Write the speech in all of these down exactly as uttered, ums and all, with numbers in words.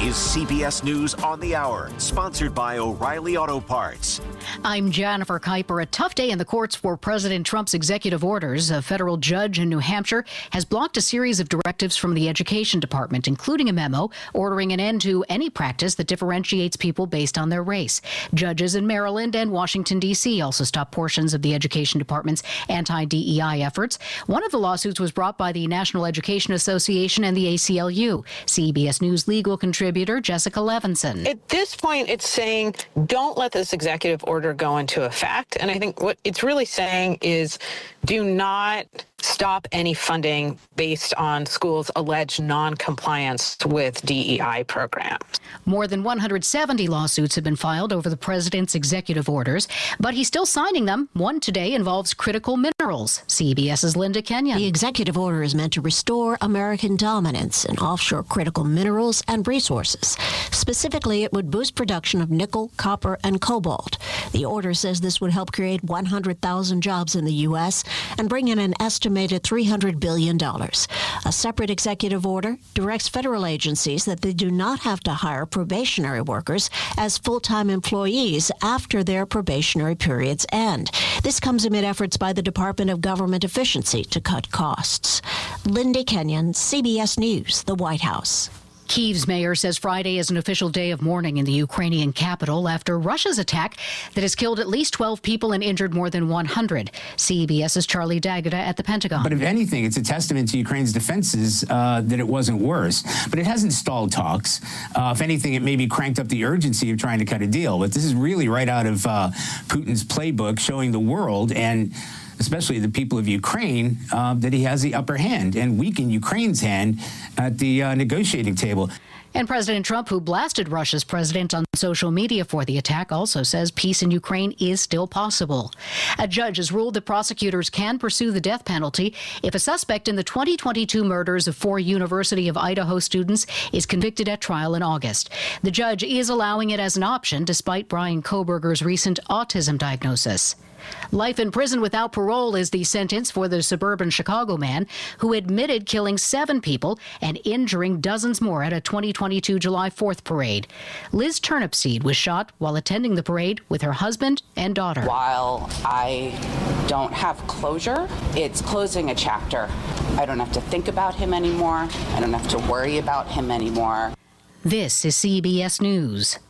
is C B S News on the Hour, sponsored by O'Reilly Auto Parts. I'm Jennifer Kuiper. A tough day in the courts for President Trump's executive orders. A federal judge in New Hampshire has blocked a series of directives from the Education Department, including a memo ordering an end to any practice that differentiates people based on their race. Judges in Maryland and Washington, D C also stopped portions of the Education Department's anti-D E I efforts. One of the lawsuits was brought by the National Education Association and the A C L U. C B S News legal contributor Jessica Levinson. At this point, it's saying don't let this executive order go into effect. And I think what it's really saying is do not stop any funding based on schools' alleged non-compliance with D E I programs. More than one hundred seventy lawsuits have been filed over the president's executive orders, but he's still signing them. One today involves critical minerals. CBS's Linda Kenyon. The executive order is meant to restore American dominance in offshore critical minerals and resources. Specifically, it would boost production of nickel, copper, and cobalt. The order says this would help create one hundred thousand jobs in the U S and bring in an estimated three hundred billion dollars. A separate executive order directs federal agencies that they do not have to hire probationary workers as full-time employees after their probationary periods end. This comes amid efforts by the Department of Government Efficiency to cut costs. Linda Kenyon, C B S News, the White House. Kyiv's mayor says Friday is an official day of mourning in the Ukrainian capital after Russia's attack that has killed at least twelve people and injured more than one hundred. CBS's Charlie D'Agata at the Pentagon. But if anything, it's a testament to Ukraine's defenses uh, that it wasn't worse. But it hasn't stalled talks. Uh, if anything, it maybe cranked up the urgency of trying to cut a deal. But this is really right out of uh, Putin's playbook, showing the world and especially the people of Ukraine, uh, that he has the upper hand and weaken Ukraine's hand at the uh, negotiating table. And President Trump, who blasted Russia's president on social media for the attack, also says peace in Ukraine is still possible. A judge has ruled that prosecutors can pursue the death penalty if a suspect in the twenty twenty-two murders of four University of Idaho students is convicted at trial in August. The judge is allowing it as an option despite Brian Kohberger's recent autism diagnosis. Life in prison without parole is the sentence for the suburban Chicago man who admitted killing seven people and injuring dozens more at a twenty twenty-two July fourth parade. Liz Turnipseed was shot while attending the parade with her husband and daughter. While I don't have closure, it's closing a chapter. I don't have to think about him anymore. I don't have to worry about him anymore. This is C B S News.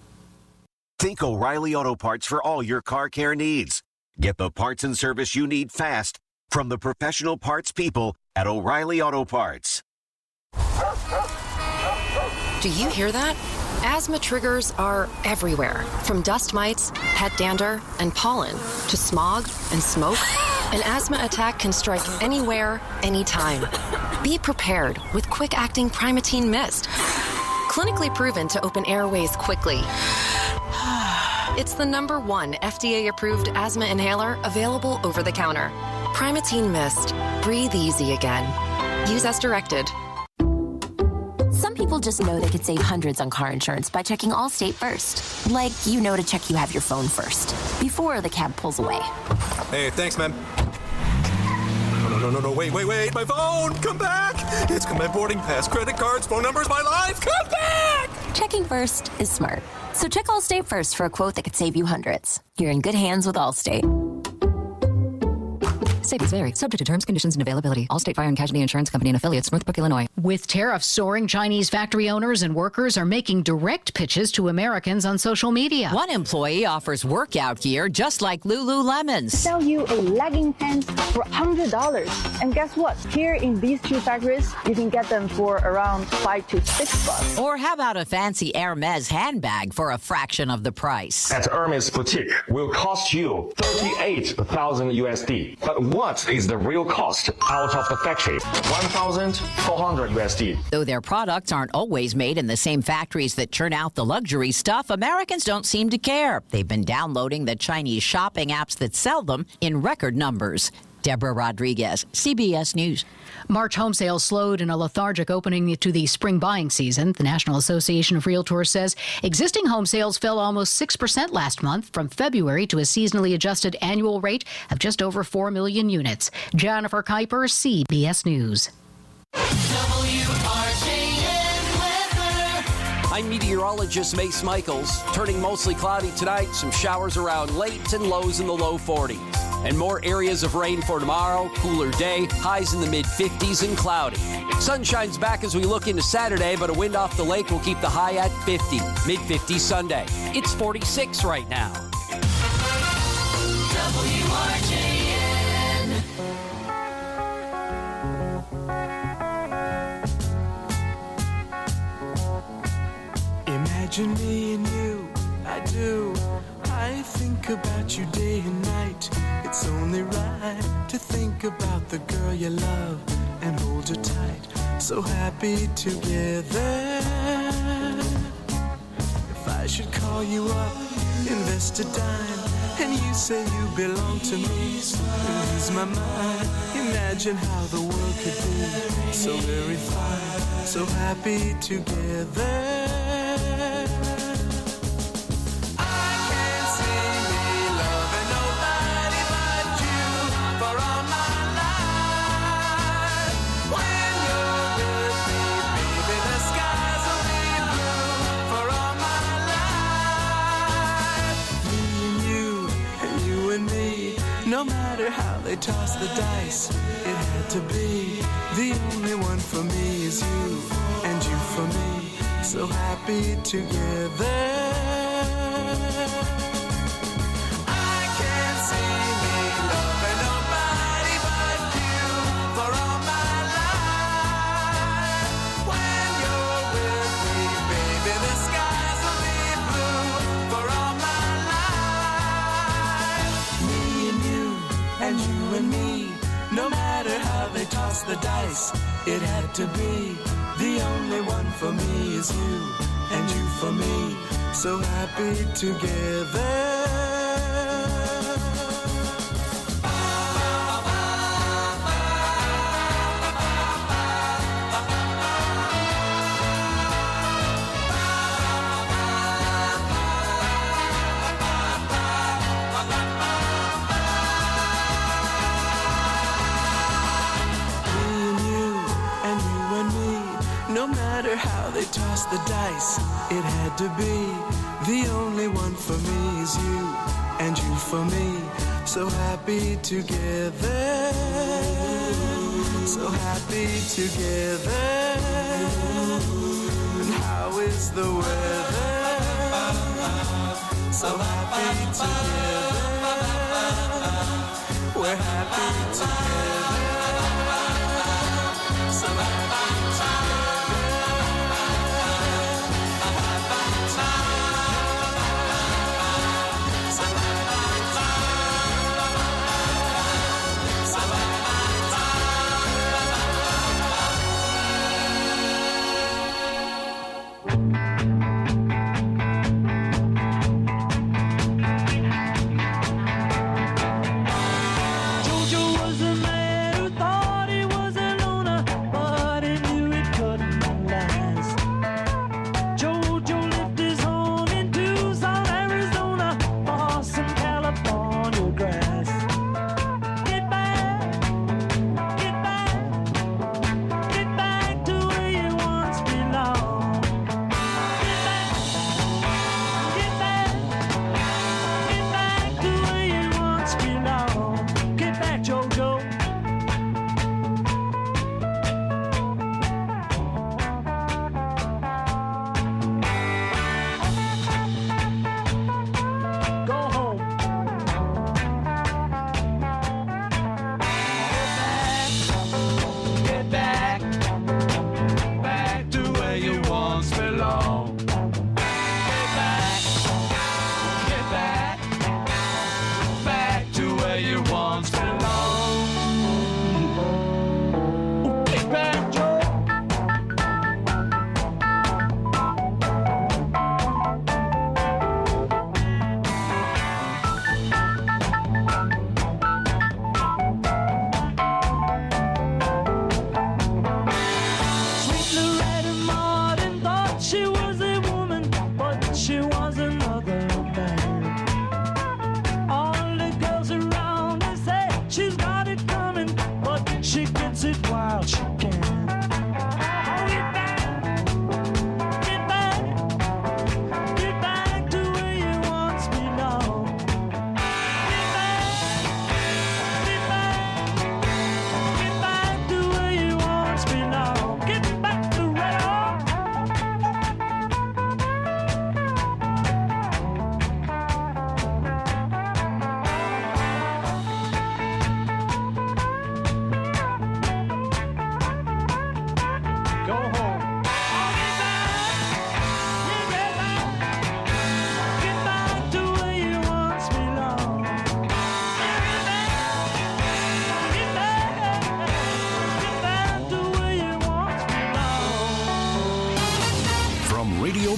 Think O'Reilly Auto Parts for all your car care needs. Get the parts and service you need fast from the professional parts people at O'Reilly Auto Parts. Do you hear that? Asthma triggers are everywhere, from dust mites, pet dander, and pollen, to smog and smoke. An asthma attack can strike anywhere, anytime. Be prepared with quick-acting Primatene Mist. Clinically proven to open airways quickly. It's the number one F D A-approved asthma inhaler available over the counter. Primatene Mist. Breathe easy again. Use as directed. Some people just know they could save hundreds on car insurance by checking Allstate first. Like, you know to check you have your phone first, before the cab pulls away. Hey, thanks, man. No, no, no, no, wait, wait, wait, my phone! Come back! It's my boarding pass, credit cards, phone numbers, my life! Come back! Checking first is smart. So check Allstate first for a quote that could save you hundreds. You're in good hands with Allstate. Savings vary. Subject to terms, conditions, and availability. Allstate Fire and Casualty Insurance Company and affiliates, Northbrook, Illinois. With tariffs soaring, Chinese factory owners and workers are making direct pitches to Americans on social media. One employee offers workout gear just like Lululemon's. Sell you a legging pants for one hundred dollars. And guess what? Here in these two factories, you can get them for around five to six bucks. Or how about a fancy Hermes handbag for a fraction of the price? At Hermes Boutique will cost you thirty-eight thousand U S D. But what is the real cost out of the factory? one thousand four hundred U S D. Though their products aren't always made in the same factories that churn out the luxury stuff, Americans don't seem to care. They've been downloading the Chinese shopping apps that sell them in record numbers. Deborah Rodriguez, C B S News. March home sales slowed in a lethargic opening to the spring buying season. The National Association of Realtors says existing home sales fell almost six percent last month from February to a seasonally adjusted annual rate of just over four million units. Jennifer Kuiper, C B S News. W R J N weather. A I'm meteorologist Mace Michaels. Turning mostly cloudy tonight, some showers around late and lows in the low forties. And more areas of rain for tomorrow, cooler day, highs in the mid fifties and cloudy. Sunshine's back as we look into Saturday, but a wind off the lake will keep the high at fifty, mid fifties Sunday. It's forty-six right now. W R J N. Imagine me and you, I do. I think about you day and night. It's only right to think about the girl you love and hold her tight. So happy together. If I should call you up, invest a dime, and you say you belong to me, and lose my mind. Imagine how the world could be so very fine, so happy together. No matter how they toss the dice, it had to be. The only one for me is you, and you for me. So happy together. I can't see me loving nobody but you for all my life. When you're with me, baby, the skies will be blue for all my life. Me and you, and you and me, no matter how they toss the dice, it had to be. The only one for me is you, and you for me, so happy together. No matter how they toss the dice, it had to be. The only one for me is you, and you for me, so happy together. So happy together. And how is the weather? So happy together. We're happy together. So happy together. Georgia was a man.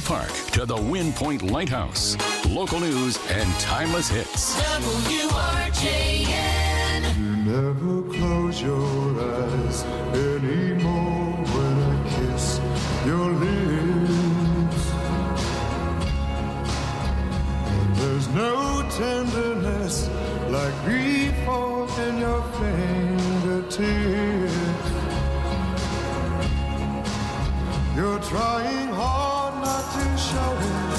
Park to the Wind Point Lighthouse. Local news and timeless hits. W R J N. You never close your eyes anymore when I kiss your lips. And there's no tenderness like grief in your fingertips. You're trying hard not to show it,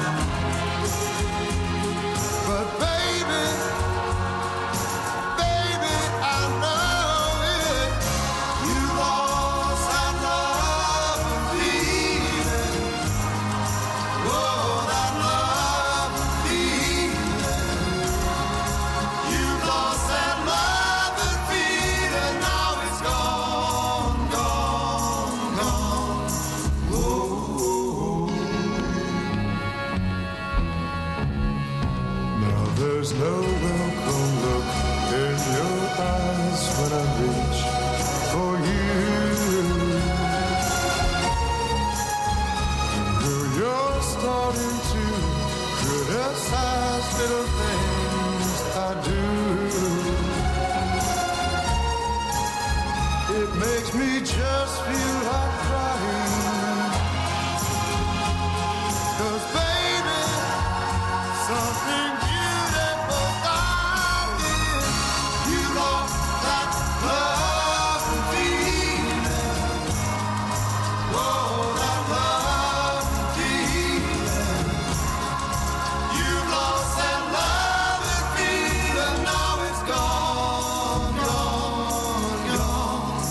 but baby, baby, I know it. You lost that love and feeling. Oh, that love and feeling. You lost that love and feeling. Now it's gone, gone, gone. Now there's no welcome look in your eyes when I reach for you. Girl, you're starting to criticize little things I do. It makes me just feel like crying. 'Cause baby, something beautiful got in. You lost that love and feeling. Oh, that love and feeling. You lost that love and feeling. Now it's gone, gone, gone.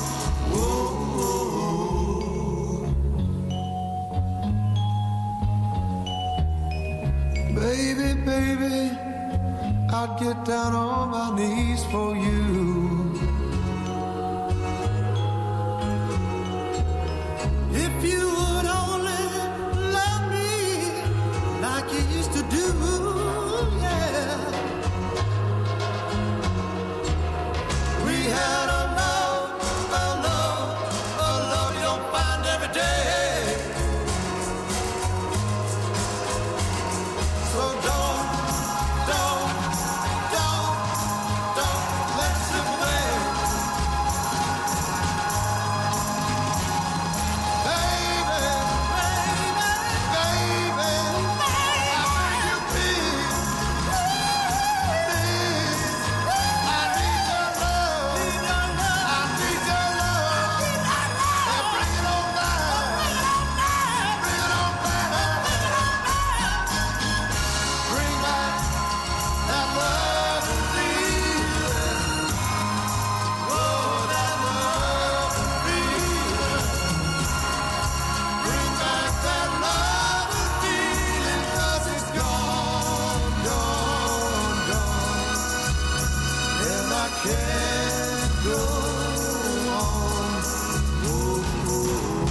Baby, baby, I'd get down on my knees for you. If you would only love me like you used to do, yeah. We had a love, a love, a love you don't find every day. So don't, don't, don't, don't let it slip away. Baby, baby, baby, how you feel? I need your love. I need your love. And bring it on down. Bring it on down. Bring back that love and feeling. Oh, that love and feeling. Bring back that love and feeling, 'cause it's gone, gone, gone. And I can't go on. Oh, oh.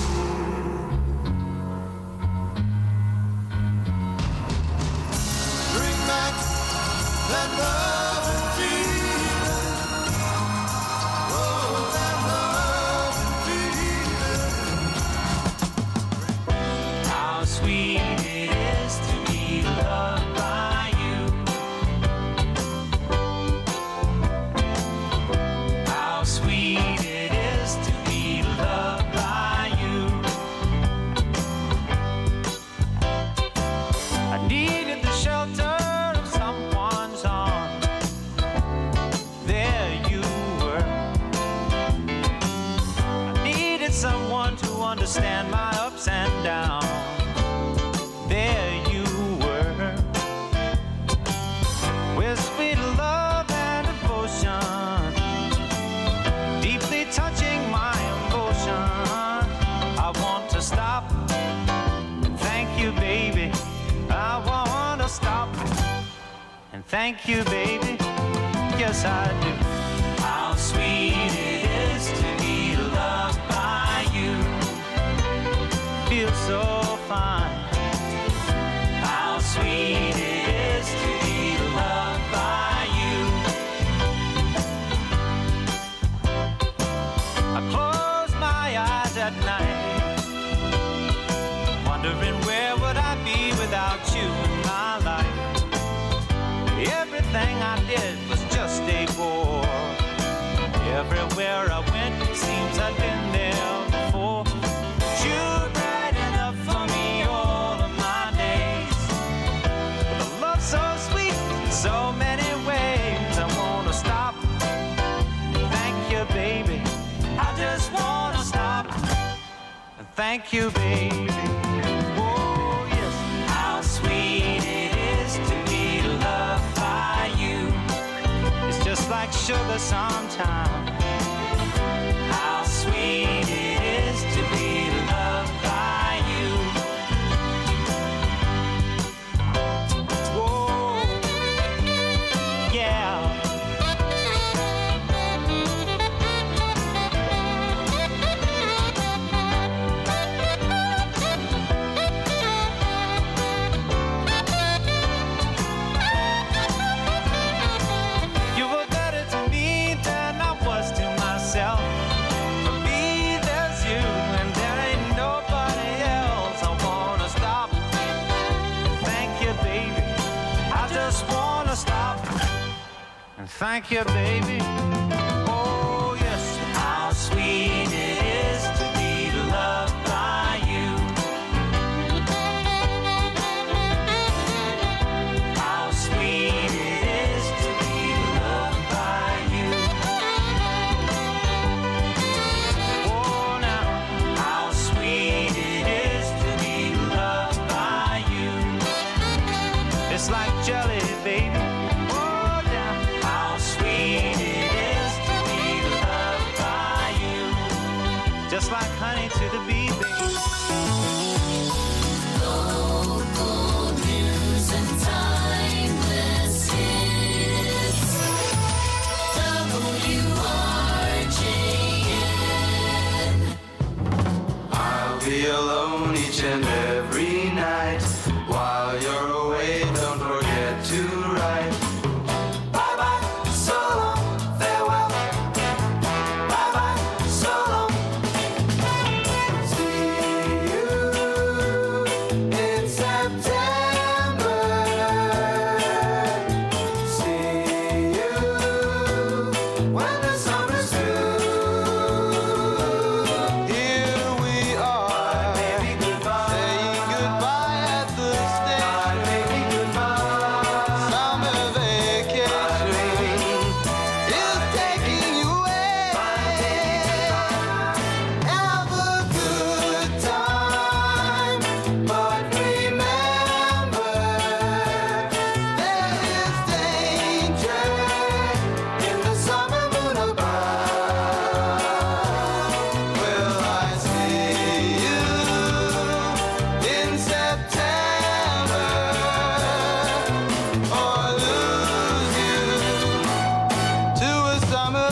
Bring back that love and feeling. Oh, that love and feeling. How sweet it is to be loved by you. How sweet it is to be loved by you. I needed the shelter of someone's arms. There you were. I needed someone to understand my ups and downs. There you were. With sweet love and devotion, deeply touching my emotion. I want to stop and thank you, baby. I want to stop and thank you, baby. Yes, I do. How sweet it is to be loved by you. Feels so fine. How sweet it is to be loved by you. I close my eyes at night, wondering where would it was just a bore. Everywhere I went, it seems I'd been there before. But you're bright enough for me all of my days. With a love so sweet in so many ways, I wanna stop and thank you, baby. I just wanna stop and thank you, baby. Oh yes, how sweet it is to be loved by you. It's just like sugar sometimes. How sweet it is to be loved by you. Whoa, yeah. You were better to me than I was to myself. For me, there's you, and there ain't nobody else. I wanna stop. Thank you, baby. I just wanna stop. And thank you, baby. Oh, yes. How sweet it is to be loved by you. How sweet it is to be loved by you. Oh, now, how sweet it is to be loved by you. It's like jelly, baby. Oh, now, how sweet it is to be loved by you. Just like honey to the bee, baby. Local news and timeless hits. W R J N. I'll be alone each and every night. While you're away, don't forget to write. Bye bye, so long, farewell. Bye bye, so long. See you in September. See you when the summer's through. Here we are, baby, goodbye. Saying goodbye at the station. Baby, goodbye. Summer vacation is taking you away. Have a good time, but remember there is danger in the summer moon above. Will I see you in September or lose you to a summer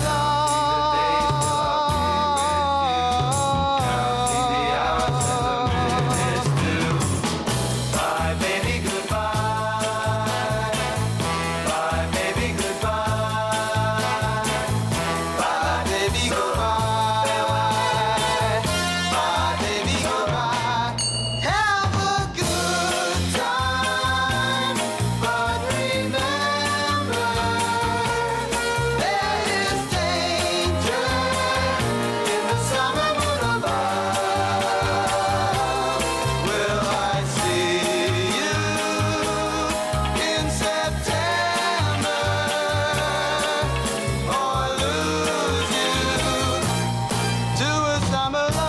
love? Bye, baby, goodbye. Bye, baby, goodbye. Bye, baby, goodbye. Bye, baby, goodbye. Have a good time, but remember there is danger in the summer moon above. Will I see you in September or lose you to a summer love?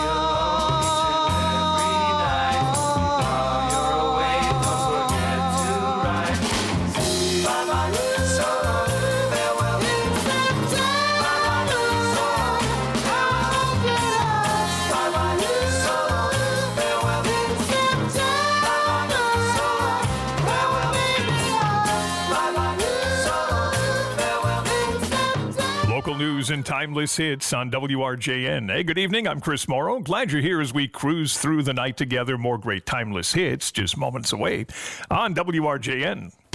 While you're away, don't forget to write. Bye bye, so long, farewell. In September, so long, farewell. Bye bye, so long, farewell. In September, so long, farewell. Bye bye, so long, farewell. In September. Local news and timeless hits on W R J N. Hey, good evening. I'm Chris Morrow. Glad you're here as we cruise through the night together. More great timeless hits just moments away on W R J N.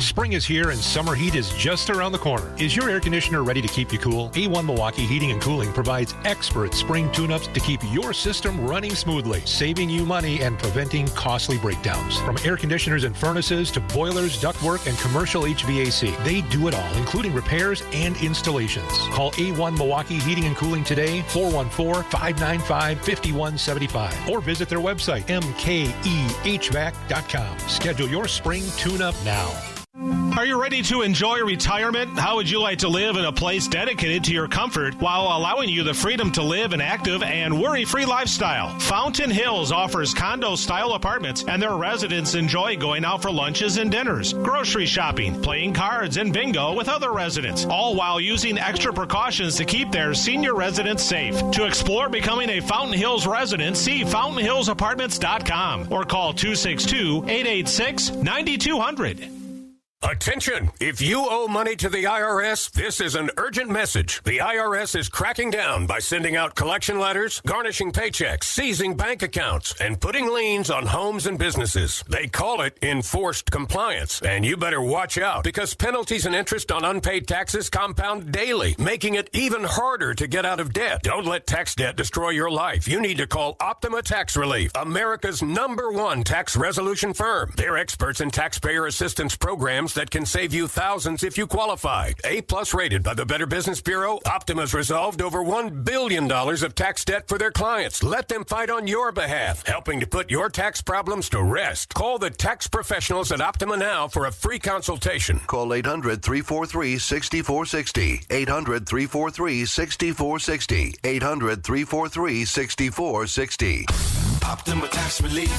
Spring is here and summer heat is just around the corner. Is your air conditioner ready to keep you cool? A one Milwaukee Heating and Cooling provides expert spring tune-ups to keep your system running smoothly, saving you money and preventing costly breakdowns. From air conditioners and furnaces to boilers, ductwork, and commercial H V A C, they do it all, including repairs and installations. Call A one Milwaukee Heating and Cooling today, four one four, five nine five, five one seven five, or visit their website, m k e h v a c dot com. Schedule your spring tune-up now. Are you ready to enjoy retirement? How would you like to live in a place dedicated to your comfort while allowing you the freedom to live an active and worry-free lifestyle? Fountain Hills offers condo-style apartments, and their residents enjoy going out for lunches and dinners, grocery shopping, playing cards, and bingo with other residents, all while using extra precautions to keep their senior residents safe. To explore becoming a Fountain Hills resident, see fountain hills apartments dot com or call two six two, eight eight six, nine two zero zero. Attention! If you owe money to the I R S, this is an urgent message. The I R S is cracking down by sending out collection letters, garnishing paychecks, seizing bank accounts, and putting liens on homes and businesses. They call it enforced compliance, and you better watch out because penalties and interest on unpaid taxes compound daily, making it even harder to get out of debt. Don't let tax debt destroy your life. You need to call Optima Tax Relief, America's number one tax resolution firm. They're experts in taxpayer assistance programs that can save you thousands if you qualify. A-plus rated by the Better Business Bureau, Optima's resolved over one billion dollars of tax debt for their clients. Let them fight on your behalf, helping to put your tax problems to rest. Call the tax professionals at Optima now for a free consultation. Call eight hundred, three four three, six four six zero. eight hundred, three four three, six four six zero. eight hundred, three four three, six four six zero. Optima Tax Relief.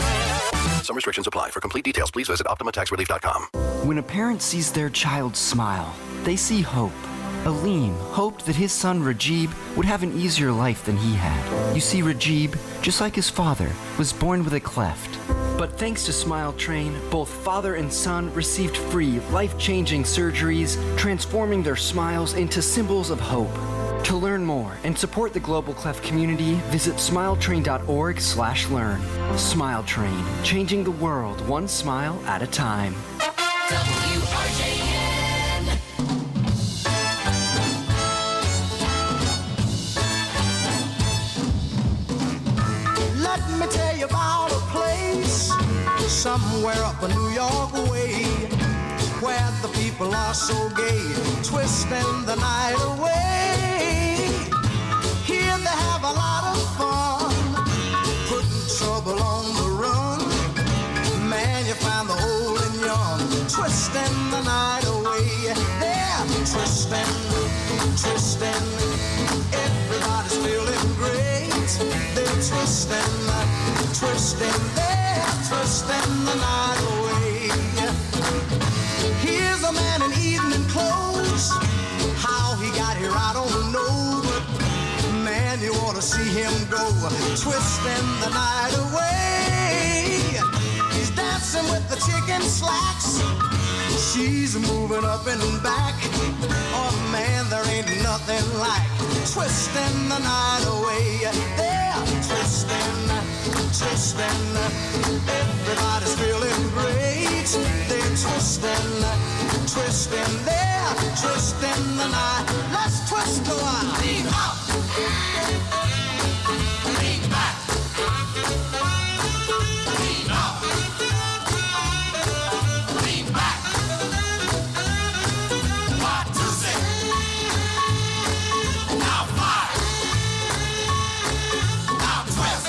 Some restrictions apply. For complete details, please visit optima tax relief dot com. When a parent sees their child smile, they see hope. Aleem hoped that his son Rajib would have an easier life than he had. You see, Rajib, just like his father, was born with a cleft. But thanks to Smile Train, both father and son received free, life-changing surgeries, transforming their smiles into symbols of hope. To learn more and support the Global Cleft community, visit smiletrain.org slash learn. Smile Train, changing the world one smile at a time. W R J N. Let me tell you about a place somewhere up a New York way where the people are so gay, twisting the night away. Here they have a lot of fun, putting trouble on the run. Man, you find the old and young, twisting the night away. They're twisting, twisting. Everybody's feeling great. They're twisting, twisting. They're twisting the night away. Here's a man in evening clothes. How he got here, I don't know. But man, you ought to see him go, twisting the night away. He's dancing with the chicken slacks. She's moving up and back. Oh man, there ain't nothing like twisting the night away. They're twisting, twisting. Everybody's feeling great. They're twisting, twisting. They're twisting the night. Let's twist a while. Lean up, lean back, lean up, lean back. One, two, six. Now five. Now twist.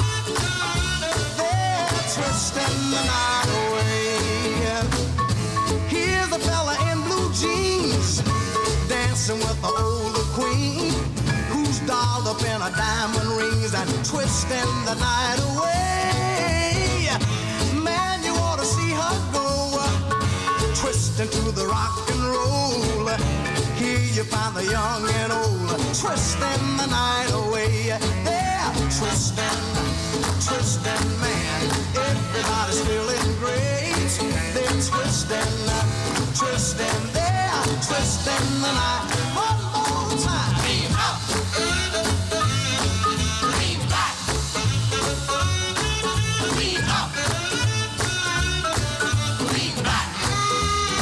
They're twisting the night away. Here's a fella in blue jeans dancing with the older queen who's dolled up in her diamond rings and twisting the night away. Man, you ought to see her go, twisting to the rock and roll. Here you find the young and old, twisting the night away. They're twisting, twisting, man. Everybody's feeling great. They're twisting, twisting. They're twisting the night. One more time. Lean up, lean back, lean up, lean back.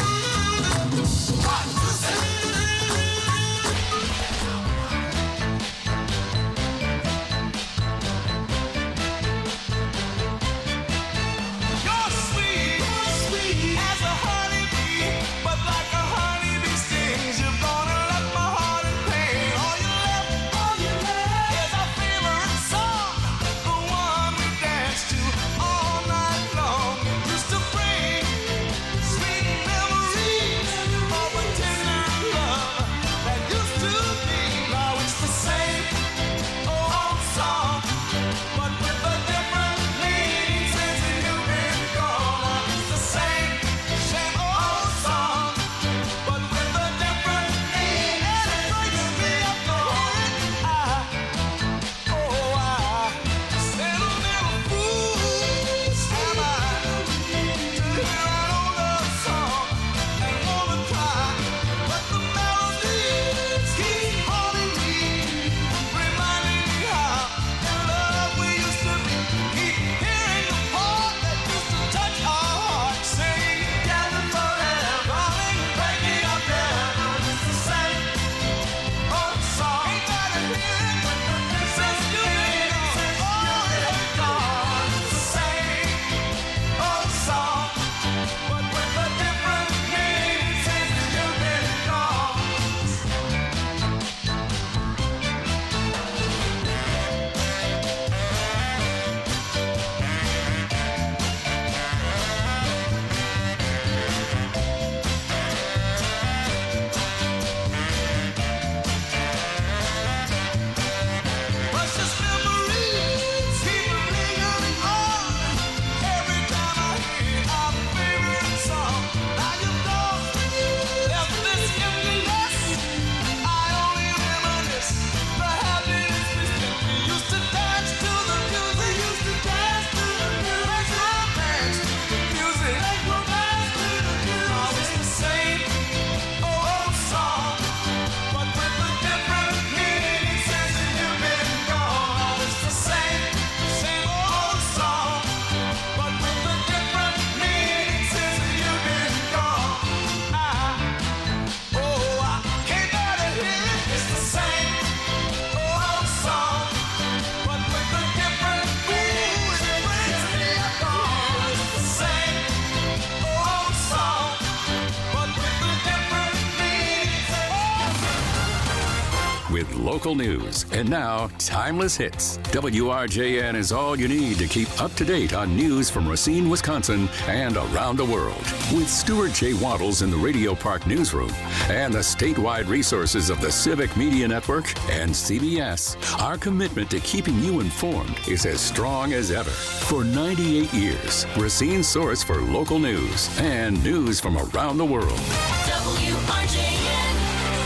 with local news. And now, Timeless Hits. W R J N is all you need to keep up to date on news from Racine, Wisconsin, and around the world. With Stuart J. Waddles in the Radio Park Newsroom and the statewide resources of the Civic Media Network and C B S, our commitment to keeping you informed is as strong as ever. For ninety-eight years, Racine's source for local news and news from around the world. W R J N.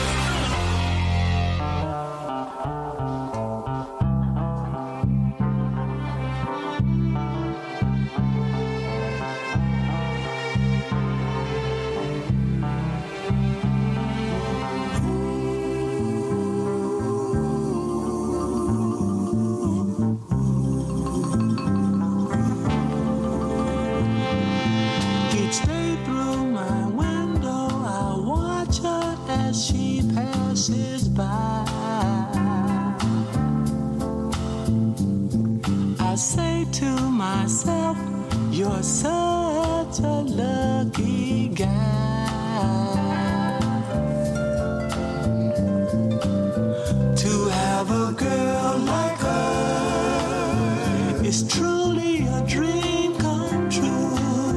Each day through my window, I watch her as she passes by. I say to myself, you're such a lucky guy to have a girl like her. Is truly a dream come true.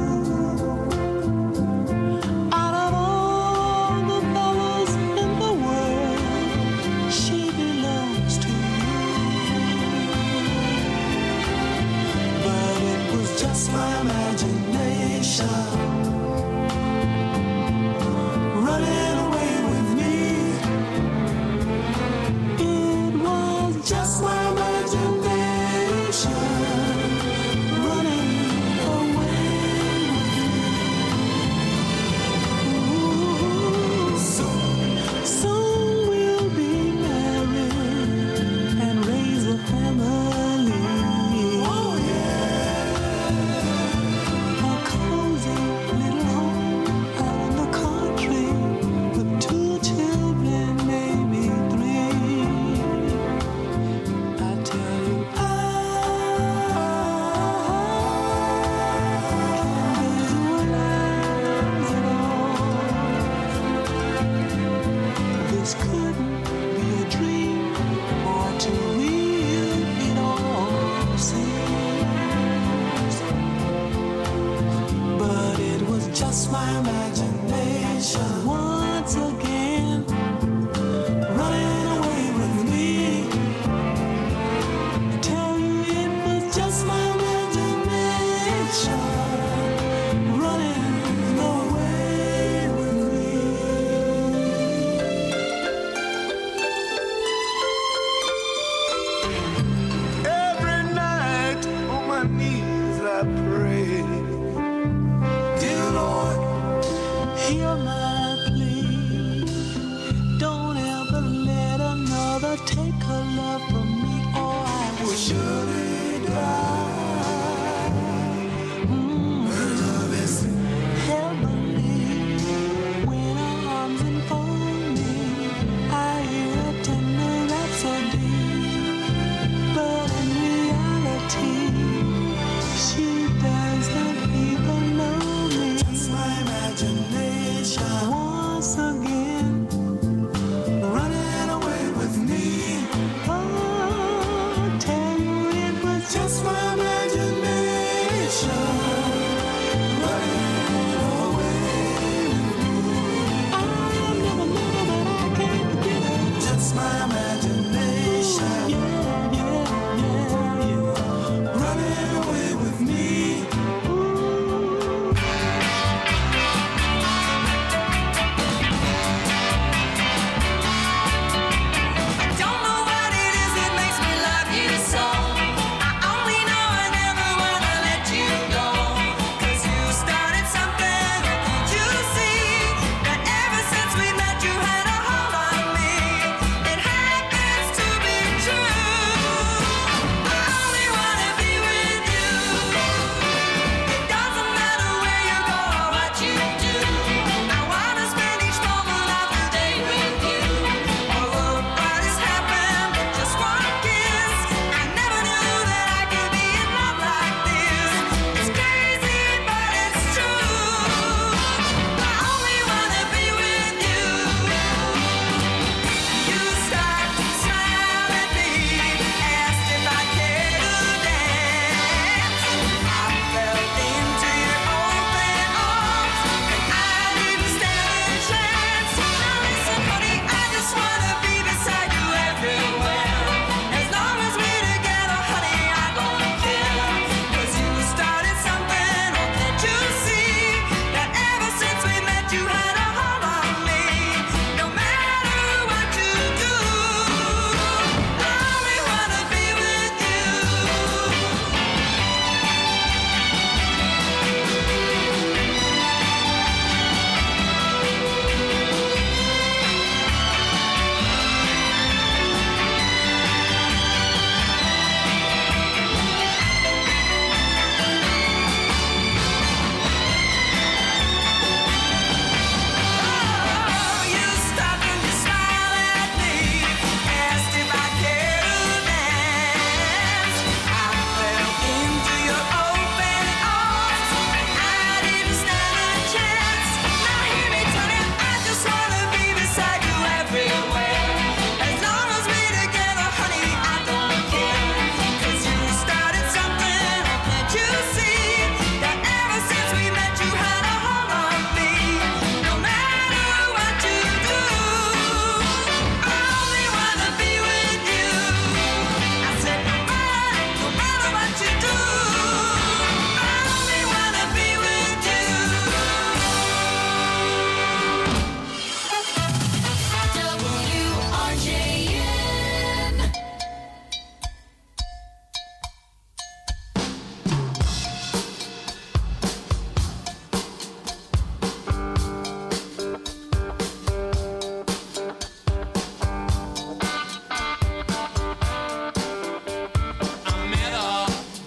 Out of all the fellas in the world, she belongs to you. But it was just my imagination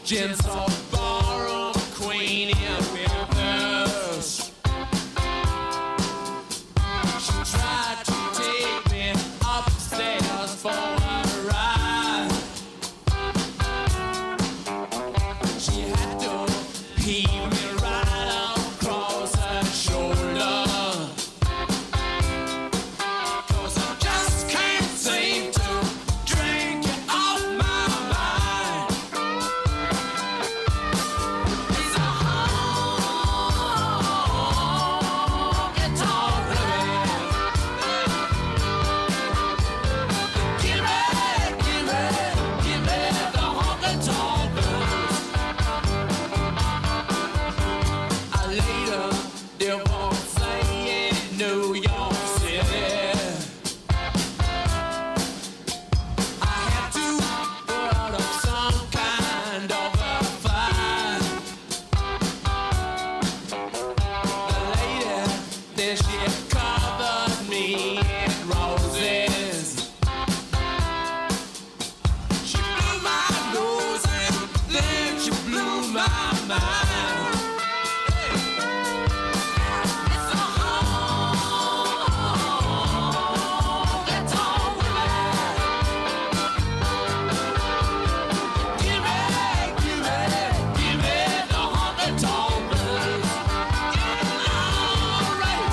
gentle ballroom queen in Memphis. She tried to take me upstairs for a ride. She had to heave me right across her shoulder. 'Cause I just can't seem to drink you off my mind. It's a honky-tonk woman. Give me, give me, give me the honky-tonk blues. I later divorcee in New York City. I had to put up some kind of a fight. The lady, then she covered me in roses. She blew my nose and then she blew my mind. It's a honky-tonk woman. Give me, give me, give me the honky-tonk blues. All right.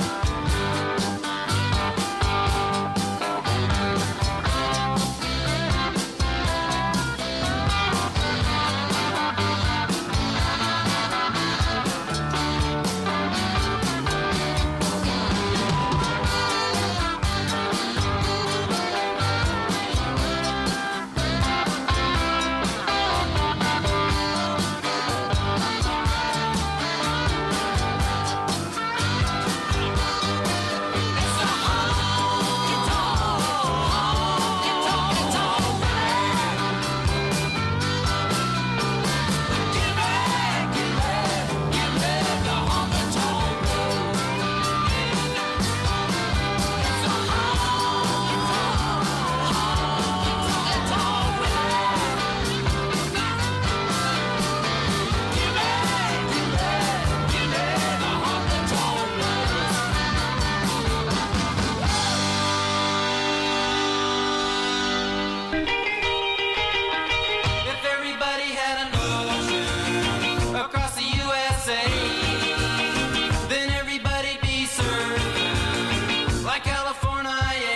If everybody had an ocean across the U S A, then everybody'd be served like California.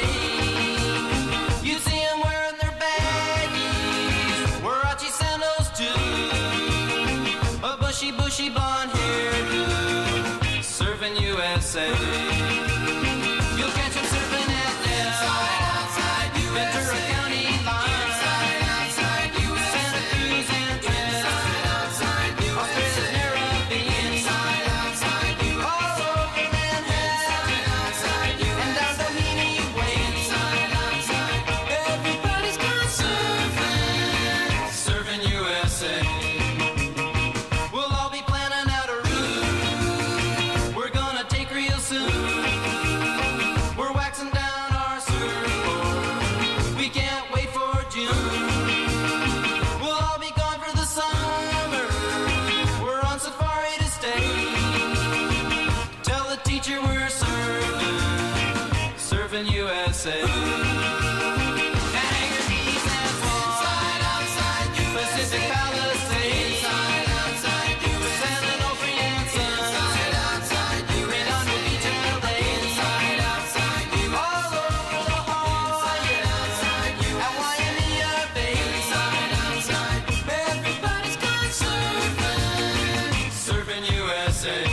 You'd see them wearing their baggies, Warachi sandals too, a bushy, bushy blonde hairdo, serving U S A. You'll catch them surfing at the Ventura County line, Santa Cruz and Trent, Australia's Caribbean, all over Manhattan, and down Doheny Way. Everybody's gone surfing, surfing U S A. We'll all be planning out a route we're gonna take real soon. We're waxing down our surfboard, we can't wait for June. We'll all be gone for the summer, we're on safari to stay. Tell the teacher we're surfing, surfing U S A. Hangar Keys and Swan, Pacific Palisades, San Onofre and Son, Redondo Beach and L A, all over La Jolla, at Waimea Bay. Everybody's gone surfing, surfing U S A.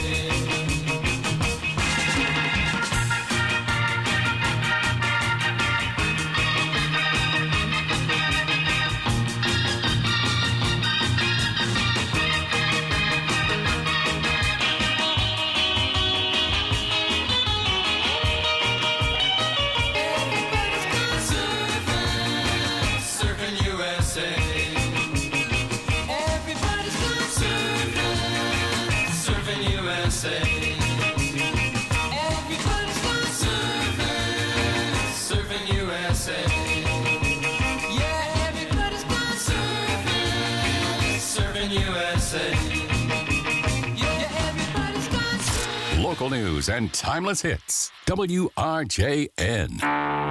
local news and timeless hits. W R J N.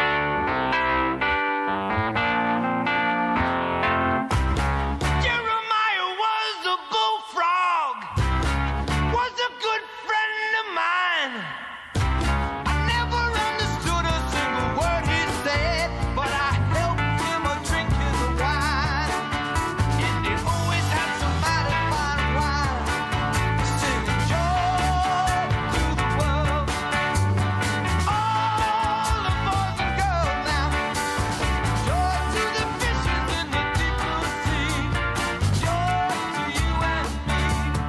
Jeremiah was a bullfrog, was a good friend of mine. I never understood a single word he said, but I helped him a drink his wine. And he always had some mighty fine wine, singing joy to the world. All the boys and girls now, joy to the fishes in the deep blue sea, joy to you and me.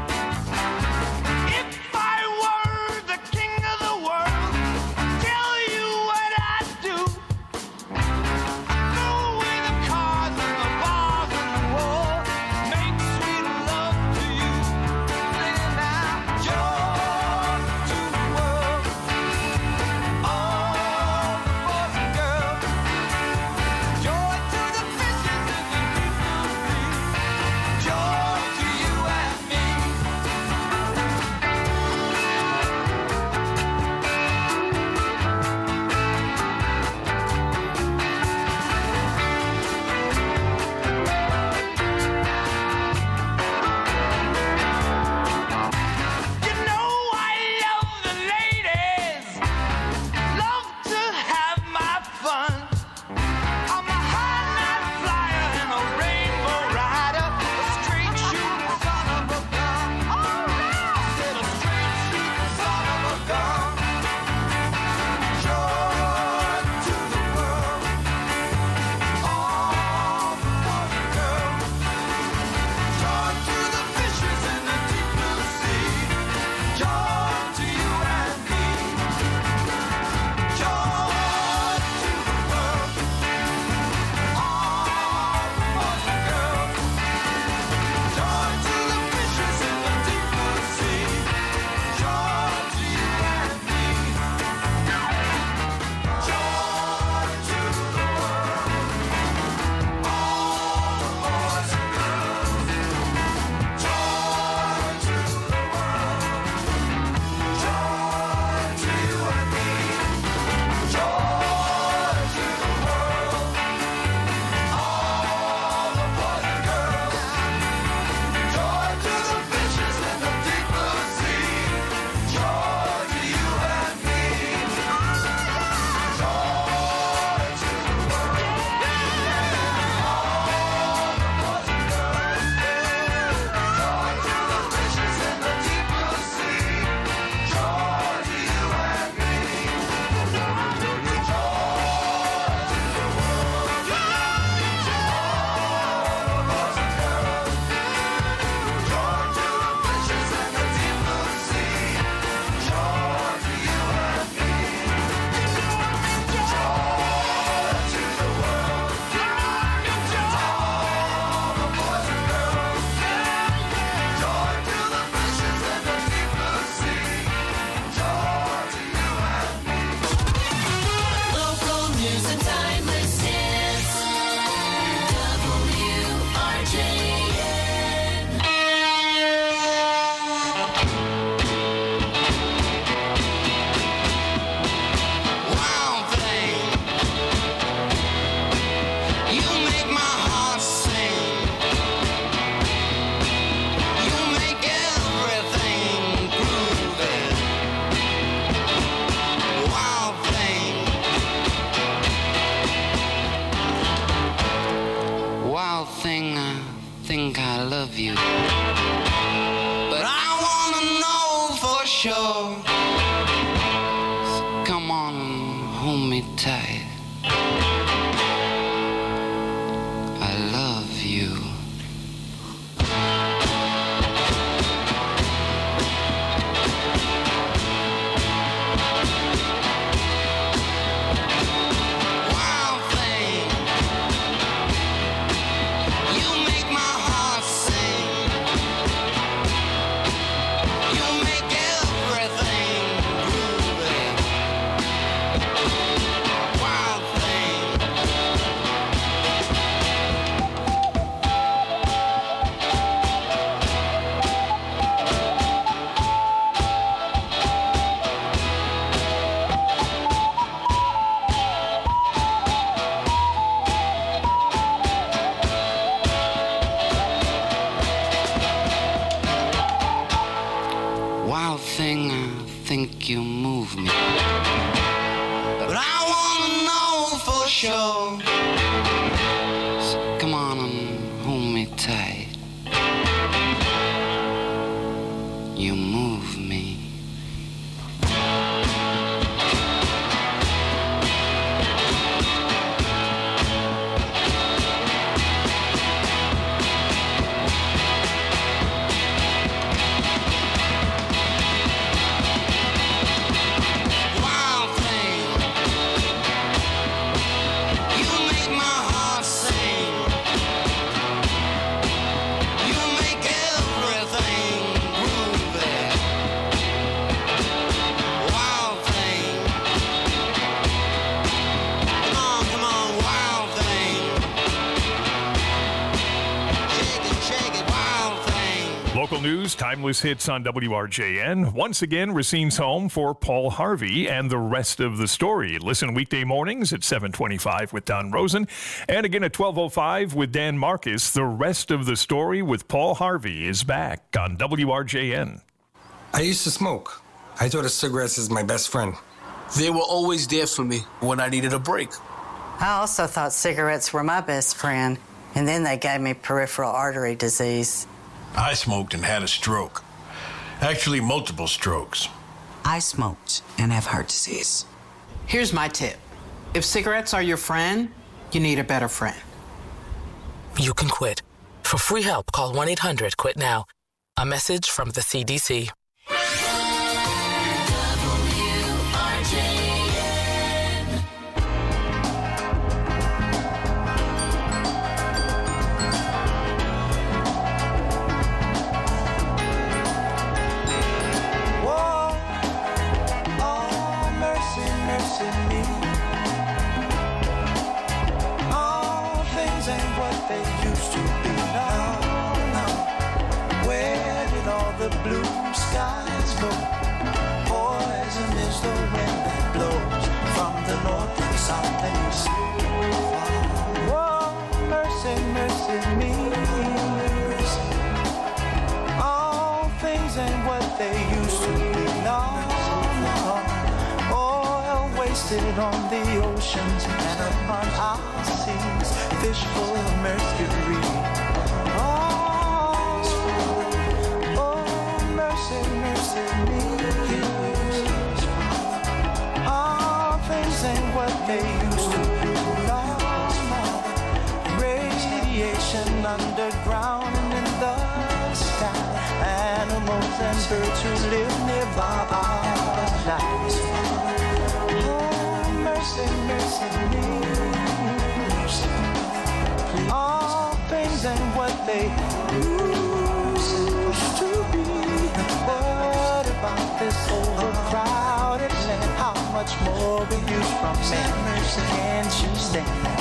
If I were the king of the world, tell you what I'd do. I'd go with the cars and the bars and the war, make sweet love to you, singing now, joy to the world. All the boys and girls, joy to the fishes in the deep blue sea, joy to you and me. You know I love the ladies, love to have my fun. I'm a high night flyer and a rainbow rider, a straight shooting son of a gun. I said a straight shooting son of a gun. Joy to the world, all the boys and girls. Joy to the fishes in the deep blue sea. Joy to you and me. Joy to the world, all the boys and girls. Joy to the fishes in the deep blue sea. Joy to you and me. Joy to the world, all the boys and girls. Joy to the world, joy to you and me. Joy to the world, all the boys and girls. Joy to the fishes in the deep blue sea. Joy to you and me. Joy to the world, all the boys and girls. Joy to the fishes in the deep blue sea. Joy to you and me. Local news and timeless hits. W R J N. Wild thing, you make my heart sing. You make everything groovy. Wild thing, wild thing, I think I love you, but I wanna know for sure. So come on and hold me tight. I love you. Wild thing, you make my heart sing. You make everything groovy. Wild Local news, timeless hits on W R J N. Once again, Racine's home for Paul Harvey and the rest of the story. Listen weekday mornings at seven twenty-five with Don Rosen. And again at twelve oh five with Dan Marcus. The rest of the story with Paul Harvey is back on W R J N. I used to smoke. I thought of cigarettes as my best friend. They were always there for me when I needed a break. I also thought cigarettes were my best friend, and then they gave me peripheral artery disease. I smoked and had a stroke. Actually, multiple strokes. I smoked and have heart disease. Here's my tip. If cigarettes are your friend, you need a better friend. You can quit. For free help, call one eight hundred quit now. A message from the C D C. Blue skies go. Poison is the wind that blows from the north and south and east. Oh, mercy, mercy me. All things ain't what they used to be. No, no. Oil wasted on the oceans and upon our seas. Fish full of mercury. Ain't what they used to be. No more radiation underground and in the sky. Animals and birds who live nearby are alive. Oh, mercy, mercy me. All things ain't what they used to be. What about this overcrowded land? How much more abuse from men? Can't you stand that?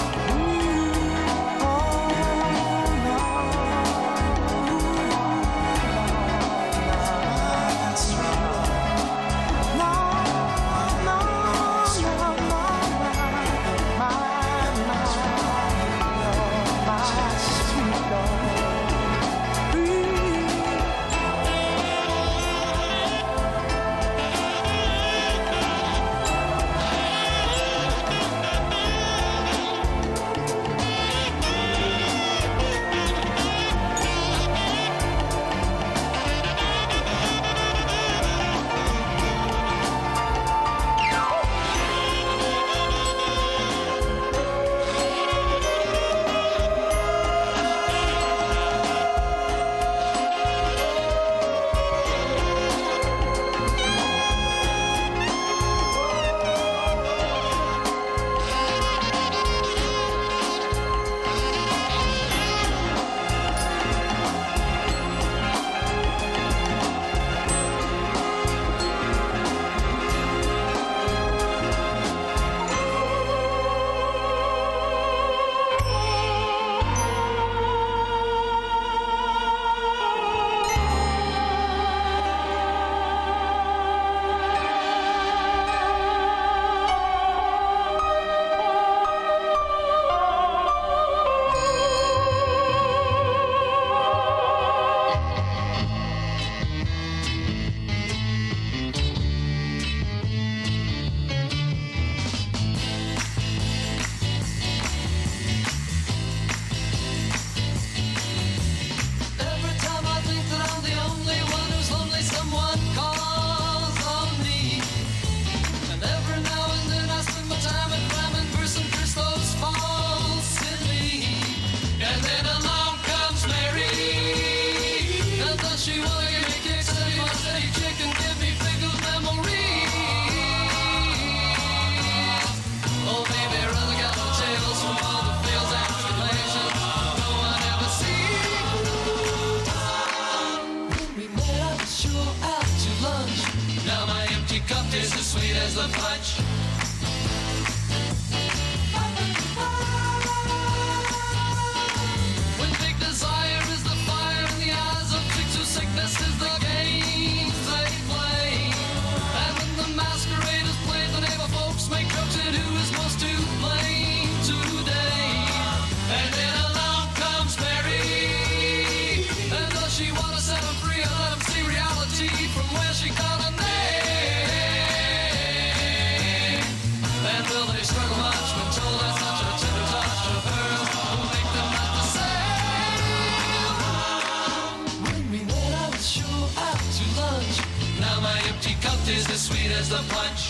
sweet as the punch.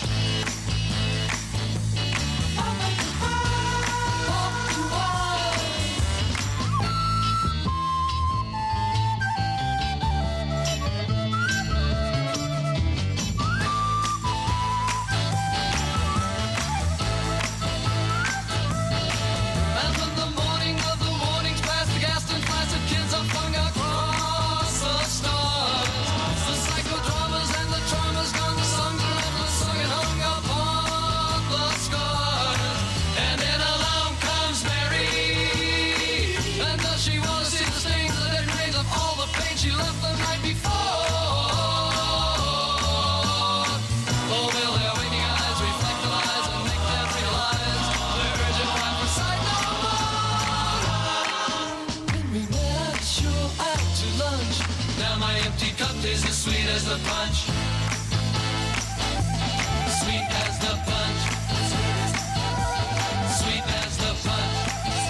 And when the morning of the mornings past the gas and flies of kids are flung across the stars. The psychodramas and the traumas gone, the songs are never sung and hung upon the scars. And then along comes Mary. And does she want to see the stains, the dead remains of all the pain she left the night before? Oh, will their waking eyes reflect the lies and make them realize their urgent cry for sight no more? When we met, you're out to lunch. Now my empty cup is as sweet as the punch. Sweet as the punch. Sweet as the punch.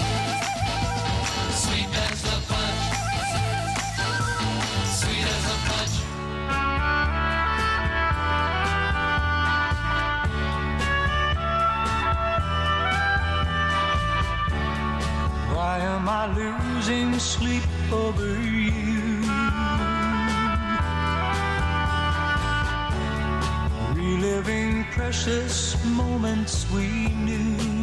Sweet as the punch. Sweet as the punch. Why am I losing sleep over you? Reliving precious moments we knew.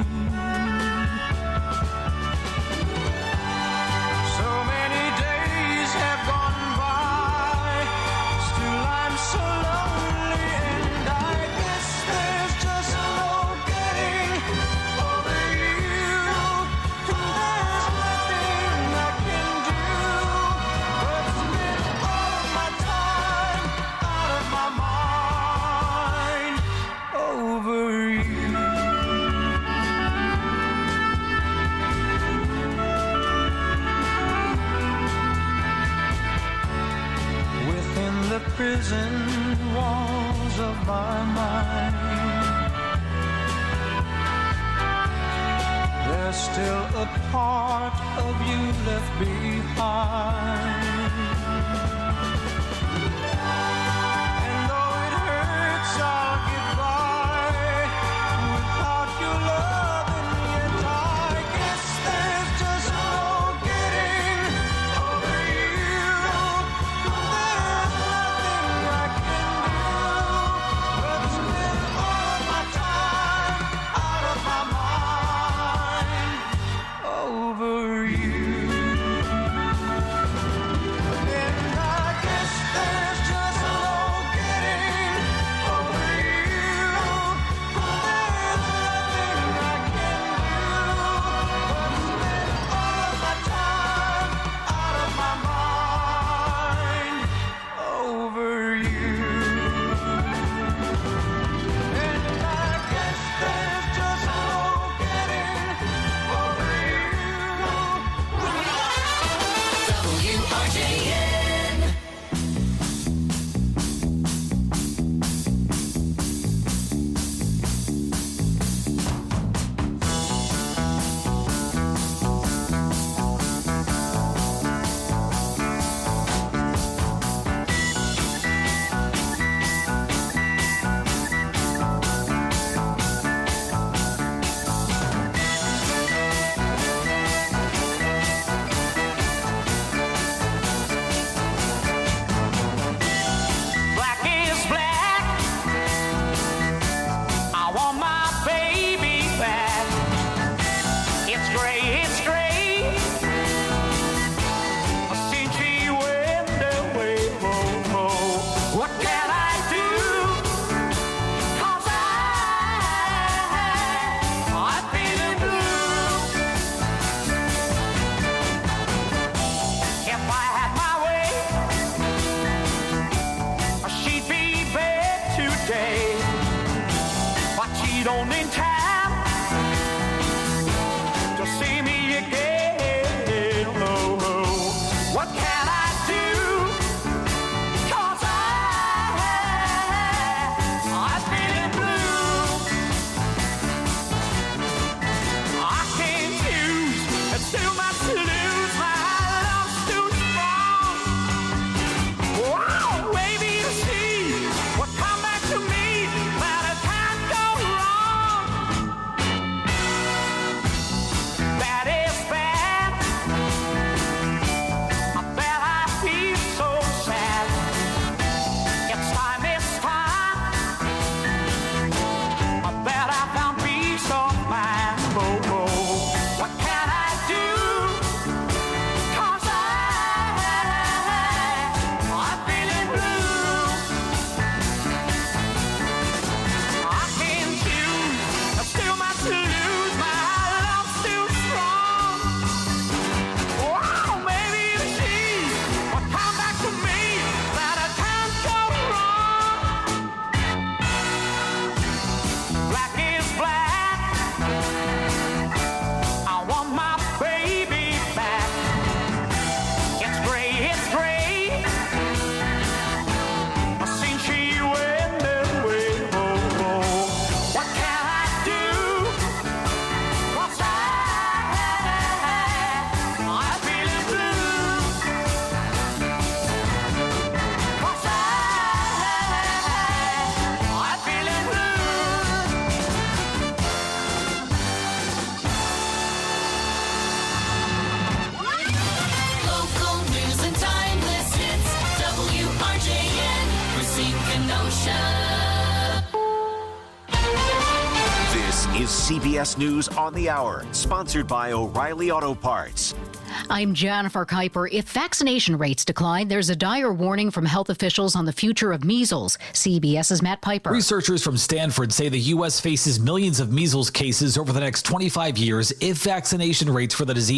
So many days have gone by, still I'm so lonely, and I guess there's just no getting over you. There's nothing I can do but spend all of my time out of my mind over you. Within the prison walls of my mind, there's still a part of you left behind. And though it hurts, I'll get by without your love, and yet I guess there's just no getting over you. There's nothing I can do but spend all of my time out of my mind over you. And I guess there's just no getting over you. There's nothing I can do but spend all of my time out of my mind over you. And I guess there's just no getting over you. W R J N. Black is black. I want my baby back. It's gray, it's gray. Since she went away, oh, oh. What can I do? 'Cause I, I've been in blue. If I had my way, she'd be back today, but she don't in time to see me again. Oh, oh. What can I do? 'Cause I, I've been in blue. I can't choose, it's too much to lose. My love's too strong. Wow, baby, you see what come back to me. This is C B S News on the Hour, sponsored by O'Reilly Auto Parts. I'm Jennifer Kuiper. If vaccination rates decline, there's a dire warning from health officials on the future of measles. CBS's Matt Piper. Researchers from Stanford say the U S faces millions of measles cases over the next twenty-five years if vaccination rates for the disease